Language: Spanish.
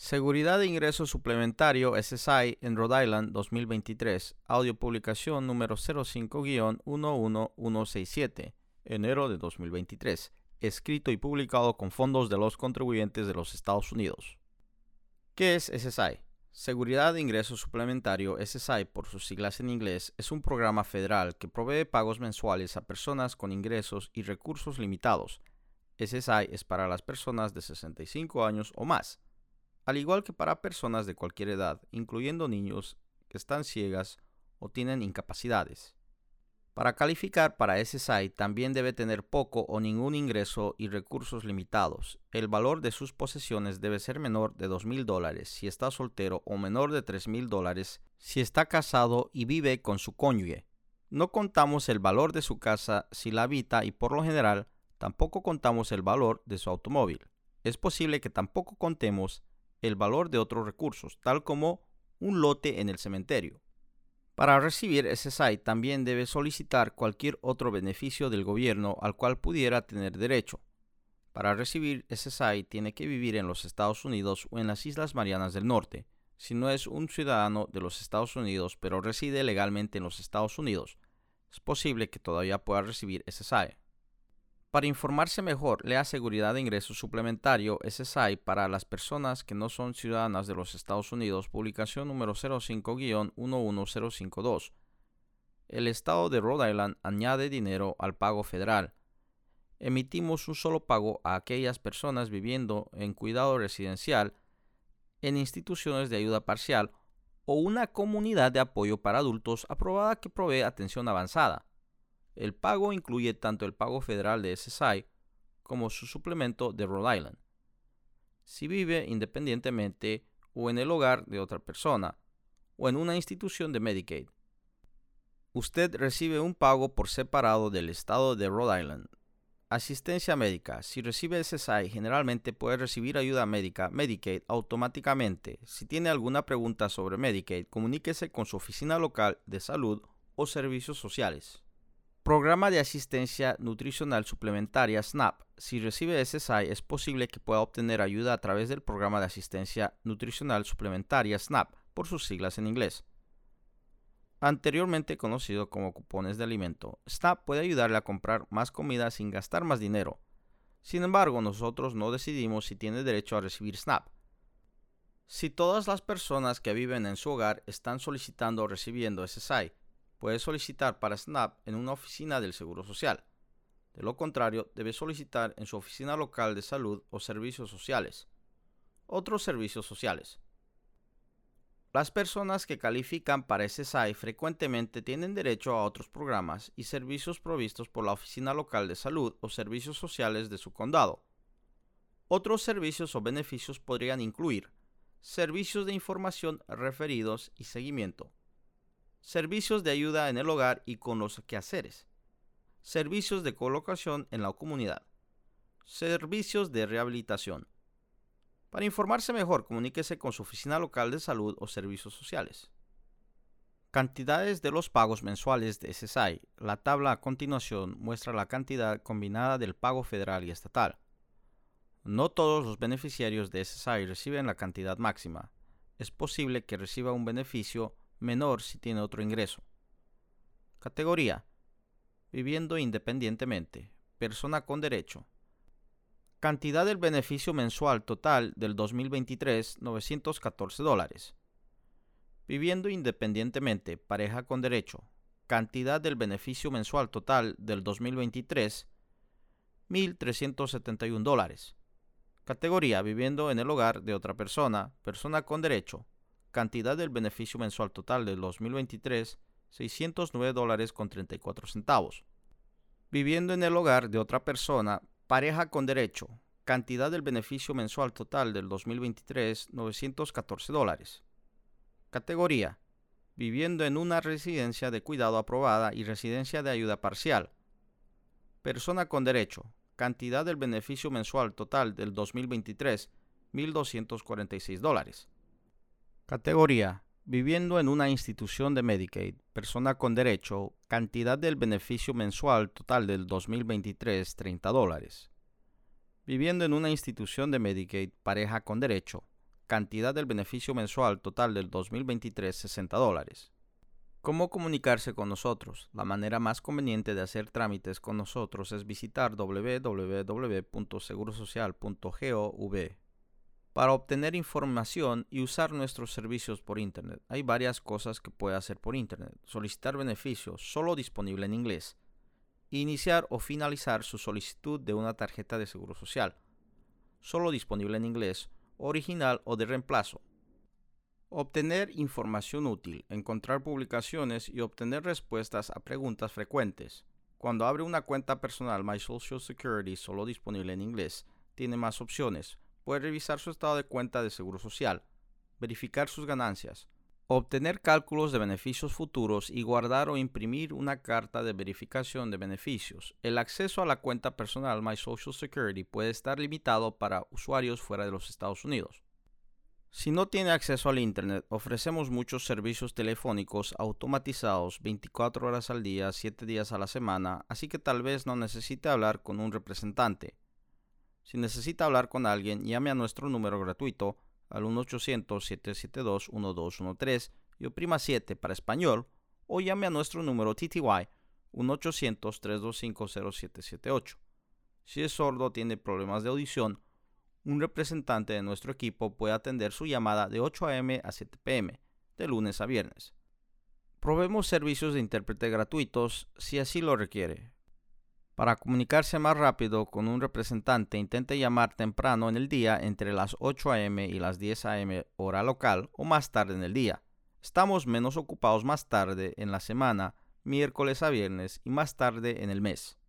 Seguridad de Ingreso Suplementario SSI en Rhode Island 2023, audio publicación número 05-11167, enero de 2023, escrito y publicado con fondos de los contribuyentes de los Estados Unidos. ¿Qué es SSI? Seguridad de Ingreso Suplementario SSI, por sus siglas en inglés, es un programa federal que provee pagos mensuales a personas con ingresos y recursos limitados. SSI es para las personas de 65 años o más, al igual que para personas de cualquier edad, incluyendo niños que están ciegas o tienen incapacidades. Para calificar para SSI también debe tener poco o ningún ingreso y recursos limitados. El valor de sus posesiones debe ser menor de $2,000 si está soltero o menor de $3,000 si está casado y vive con su cónyuge. No contamos el valor de su casa si la habita y por lo general tampoco contamos el valor de su automóvil. Es posible que tampoco contemos el valor de otros recursos, tal como un lote en el cementerio. Para recibir SSI también debe solicitar cualquier otro beneficio del gobierno al cual pudiera tener derecho. Para recibir SSI tiene que vivir en los Estados Unidos o en las Islas Marianas del Norte. Si no es un ciudadano de los Estados Unidos pero reside legalmente en los Estados Unidos, es posible que todavía pueda recibir SSI. Para informarse mejor, lea Seguridad de Ingreso Suplementario SSI para las personas que no son ciudadanas de los Estados Unidos, publicación número 05-11052. El estado de Rhode Island añade dinero al pago federal. Emitimos un solo pago a aquellas personas viviendo en cuidado residencial, en instituciones de ayuda parcial o una comunidad de apoyo para adultos aprobada que provee atención avanzada. El pago incluye tanto el pago federal de SSI como su suplemento de Rhode Island. Si vive independientemente o en el hogar de otra persona o en una institución de Medicaid, usted recibe un pago por separado del estado de Rhode Island. Asistencia médica. Si recibe SSI, generalmente puede recibir ayuda médica Medicaid automáticamente. Si tiene alguna pregunta sobre Medicaid, comuníquese con su oficina local de salud o servicios sociales. Programa de Asistencia Nutricional Suplementaria SNAP. Si recibe SSI, es posible que pueda obtener ayuda a través del Programa de Asistencia Nutricional Suplementaria SNAP, por sus siglas en inglés. Anteriormente conocido como cupones de alimento, SNAP puede ayudarle a comprar más comida sin gastar más dinero. Sin embargo, nosotros no decidimos si tiene derecho a recibir SNAP. Si todas las personas que viven en su hogar están solicitando o recibiendo SSI, puede solicitar para SNAP en una oficina del Seguro Social. De lo contrario, debe solicitar en su oficina local de salud o servicios sociales. Otros servicios sociales. Las personas que califican para SSI frecuentemente tienen derecho a otros programas y servicios provistos por la oficina local de salud o servicios sociales de su condado. Otros servicios o beneficios podrían incluir servicios de información referidos y seguimiento, servicios de ayuda en el hogar y con los quehaceres, servicios de colocación en la comunidad, servicios de rehabilitación. Para informarse mejor, comuníquese con su oficina local de salud o servicios sociales. Cantidades de los pagos mensuales de SSI. La tabla a continuación muestra la cantidad combinada del pago federal y estatal. No todos los beneficiarios de SSI reciben la cantidad máxima. Es posible que reciba un beneficio menor si tiene otro ingreso. Categoría: viviendo independientemente, persona con derecho. Cantidad del beneficio mensual total del 2023, $914. Viviendo independientemente, pareja con derecho. Cantidad del beneficio mensual total del 2023, $1,371. Categoría: viviendo en el hogar de otra persona, persona con derecho. Cantidad del beneficio mensual total del 2023, $609.34. Viviendo en el hogar de otra persona, pareja con derecho. Cantidad del beneficio mensual total del 2023, $914. Categoría: viviendo en una residencia de cuidado aprobada y residencia de ayuda parcial. Persona con derecho. Cantidad del beneficio mensual total del 2023, $1,246. Categoría: viviendo en una institución de Medicaid, persona con derecho, cantidad del beneficio mensual total del 2023, $30. Viviendo en una institución de Medicaid, pareja con derecho, Cantidad del beneficio mensual total del 2023, $60. ¿Cómo comunicarse con nosotros? La manera más conveniente de hacer trámites con nosotros es visitar www.segurosocial.gov para obtener información y usar nuestros servicios por Internet. Hay varias cosas que puede hacer por Internet. Solicitar beneficios, solo disponible en inglés. Iniciar o finalizar su solicitud de una tarjeta de seguro social, solo disponible en inglés, original o de reemplazo. Obtener información útil, encontrar publicaciones y obtener respuestas a preguntas frecuentes. Cuando abre una cuenta personal My Social Security solo disponible en inglés, tiene más opciones. Puede revisar su estado de cuenta de seguro social, verificar sus ganancias, obtener cálculos de beneficios futuros y guardar o imprimir una carta de verificación de beneficios. El acceso a la cuenta personal My Social Security puede estar limitado para usuarios fuera de los Estados Unidos. Si no tiene acceso al Internet, ofrecemos muchos servicios telefónicos automatizados 24 horas al día, 7 días a la semana, así que tal vez no necesite hablar con un representante. Si necesita hablar con alguien, llame a nuestro número gratuito al 1-800-772-1213 y oprima 7 para español, o llame a nuestro número TTY 1-800-325-0778. Si es sordo o tiene problemas de audición, un representante de nuestro equipo puede atender su llamada de 8 a.m. a 7 p.m., de lunes a viernes. Proveemos servicios de intérprete gratuitos si así lo requiere. Para comunicarse más rápido con un representante, intente llamar temprano en el día entre las 8 a.m. y las 10 a.m. hora local o más tarde en el día. Estamos menos ocupados más tarde en la semana, miércoles a viernes y más tarde en el mes.